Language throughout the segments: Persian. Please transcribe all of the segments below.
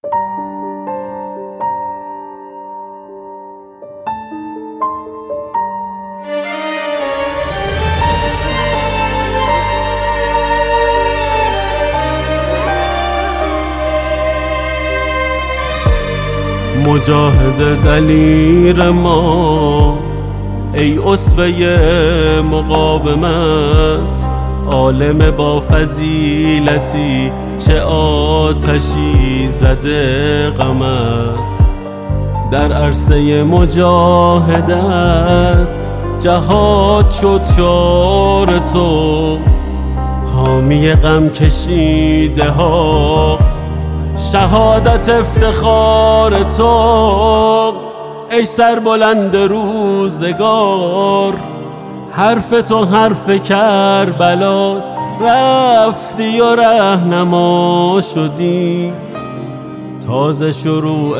مجاهد دلیر ما، ای اسوه مقاومت، عالم با فضیلتی، چه آتشی زده غمت. در عرصه مجاهدت جهاد شد شعار تو، حامی غم کشیده ها، شهادت افتخار تو. ای سربلند روزگار، حرف تو حرف کربلاست، رفتی و رهنما شدی، تازه شروع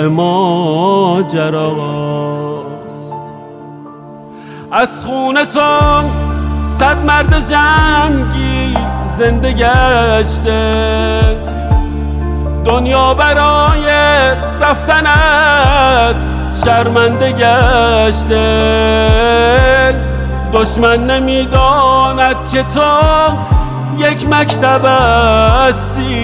ماجراست. از خون تو 100 مرد جنگی زنده گشته، دنیا برای رفتنت شرمنده گشته. دشمن نمیداند که تو یک مکتب هستی،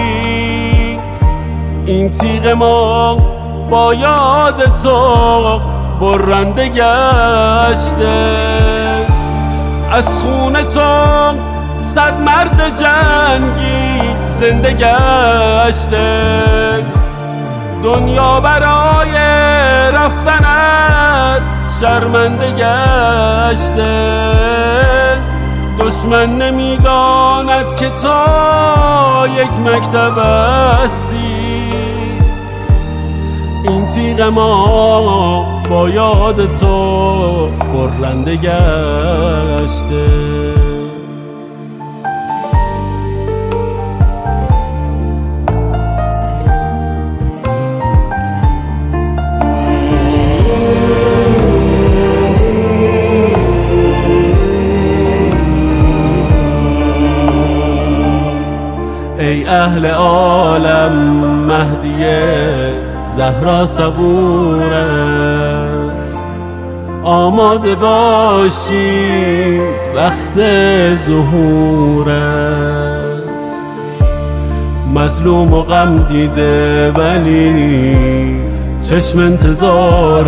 این تیغ ما با یاد تو برنده گشته. از خون تو 100 مرد جنگی زنده گشته، دنیا برای رفتنت شرمنده گشته. دشمن نمیداند که تو یک مکتب هستی، این تیغ ما با یاد تو برنده گشته. ای اهل عالم، مهدی زهرا صبور است، آماده باشید وقت ظهور است. مظلوم و غم دیده ولی چشم انتظار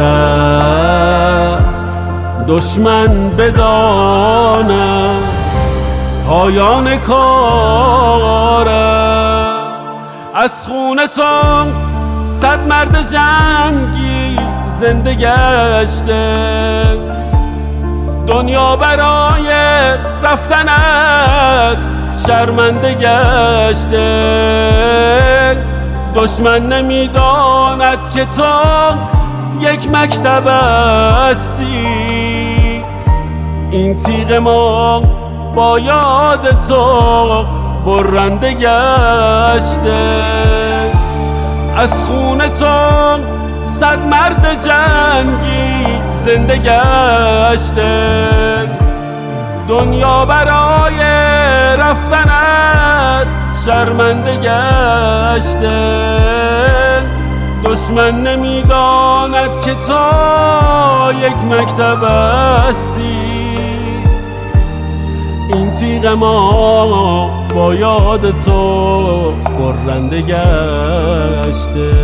است، دشمن بداند پایان کار است. از خون تو 100 مرد جنگی زنده گشته، دنیا برای رفتنت شرمنده گشته. دشمن نمیداند که تو یک مکتب هستی، این تیغ ما با یاد تو برنده گشته. از خون تو 100 مرد جنگی زنده گشته، دنیا برای رفتنت شرمنده گشته. دشمن نمیداند که تو یک مکتب هستی، این تیغ ما با یاد تو برنده گشته.